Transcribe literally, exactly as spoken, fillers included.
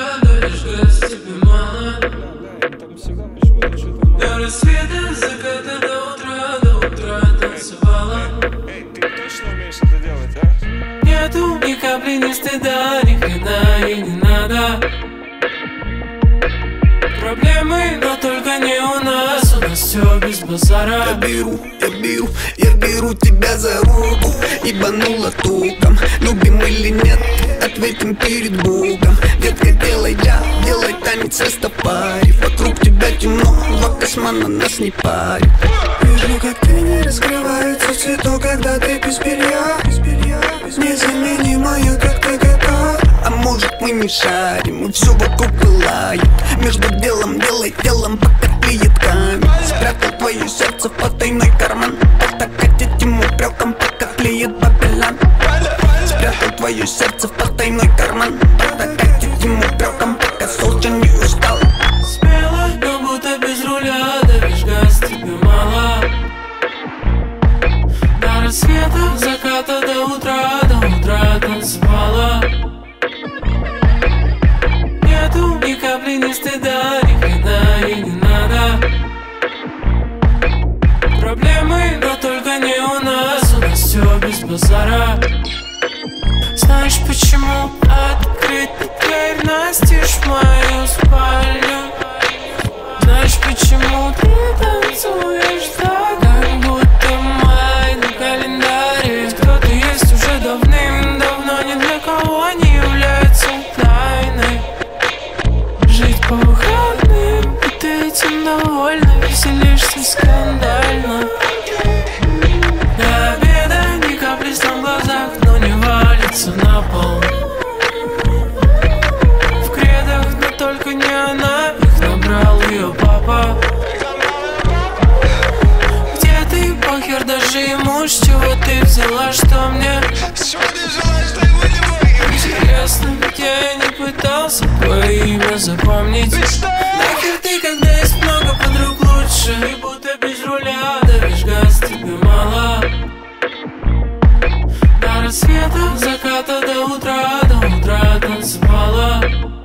лишь газ тебе мало. До рассвета, заката до утра, до утра танцевала. Эй, ты точно умеешь это делать, а? Нету ни капли, ни стыда, ни хрена ей не надо. Проблемы, но только не у нас, у нас все без базара. Я беру, я беру, я беру тебя за руку. Ебанула туком, любим или нет, ответим перед Богом. Детка, делай я, делай танец растопари. Вокруг тебя темно, два космана нас не парит. Вижу, как ты не раскрывается цветок, когда ты без белья. Незаменимая, как ты готова. А может мы не шарим, и все вокруг пылает. Между делом делай делом, пока тлеет камень. Спрятал твое сердце в потайной карман. Потакать этим упреком, пока тлеет бабелян. Спрятал твое сердце в потайной карман. Потакать этим упреком, пока солнце не устал. Смело, но будто без руля, давишь газ, тебе мало. До рассвета, заката до утра, до утра танцевала. Нету ни капли, ни стыда, ни хрена ей не надо. Проблемы, но только не у нас, у нас все без базара. Знаешь почему открыть дверь настежь в мою спальню? Знаешь почему ты танцуешь так, как будто май на календаре? Кто-то есть уже давным-давно, ни для кого не является тайной. Жить по выходным, и ты этим довольна, веселишься скандально. До обеда ни капли слез в глазах, но не валится на пол. В кредах, но только не она, их набрал ее папа. Где ты, похер даже ему, с чего ты взяла, что мне? С чего ты взяла, что ему не мой? Интересно, ведь я не пытался твое имя запомнить. Нахер ты, когда есть много подруг лучше? И будто без руля, давишь газ, тебе мало. До рассвета, заката до утра, до утра танцевала.